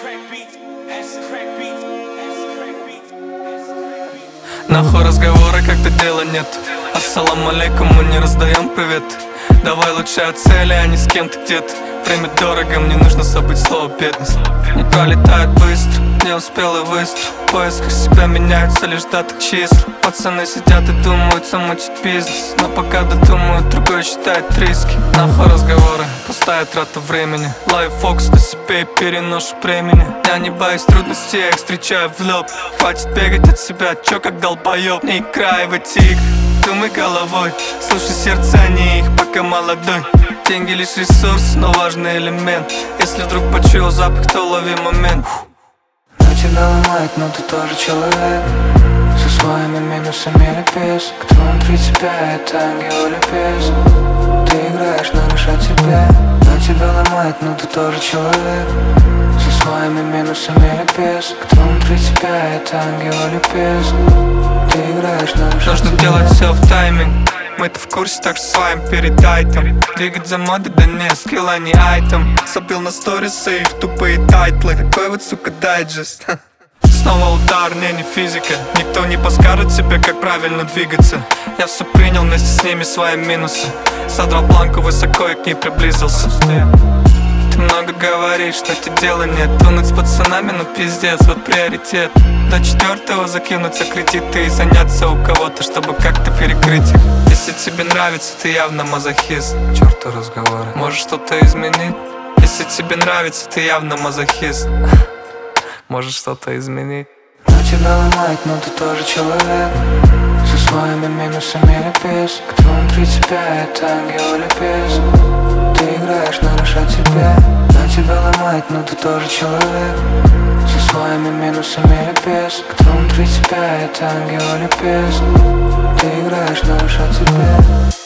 Нахуй разговоры, когда дела нет. Ассаламу алейкум, мы не раздаем привет. Давай лучше о цели, а не с кем ты где-то. Время дорого, мне нужно забыть слово бедность. Не пролетает быстро, не успел и выстрел. В поисках себя меняются лишь даты числа. Пацаны сидят и думают замутить бизнес, но пока додумают, другой считает риски. Нахуй разговоры, пустая трата времени. Лайф фокус на себе и переношу времени. Я не боюсь трудностей, я их встречаю в лоб. Хватит бегать от себя, чё как долбоёб. Не играй в эти игры, думай головой. Слушай сердце, а не их, пока молодой. Деньги лишь ресурс, но важный элемент. Если вдруг почуял запах, то лови момент. Но тебя ломает, но ты тоже человек. Со своими минусами лепес. Кто внутри тебя, это ангел или бес. Ты играешь, но решать тебе. Но тебя ломает, но ты тоже человек. Со своими минусами лепес. Кто внутри тебя, это ангел или бес. Ты играешь, но решать нужно тебе. делать все в тайминг. Мы-то в курсе, так что с вами передай там. Двигать за модой, да не, скилл, а не айтем. Забил на сторисы их тупые тайтлы. Такой вот, сука, дайджест. Снова удар, не физика. Никто не подскажет тебе, как правильно двигаться. Я все принял вместе с ними свои минусы. Содрал планку высоко и к ней приблизился. Ты много говоришь, но тебе дела нет. Тунуть с пацанами, ну пиздец, вот приоритет. До 4-го закинуться кредиты и заняться у кого-то, чтобы как-то перекрыть их. Если тебе нравится, ты явно мазохист. Чёрту разговоры. Можешь что-то изменить? Если тебе нравится, ты явно мазохист. Можешь что-то изменить? Но тебя ломает, но ты тоже человек. Со своими минусами лепес. Кто внутри тебя, это ангел или бес. Ты играешь, но решать тебе. Но тебя ломает, но ты тоже человек. Со своими минусами лепес. Кто внутри тебя, это ангел или бес. Ты играешь, но решать тебе.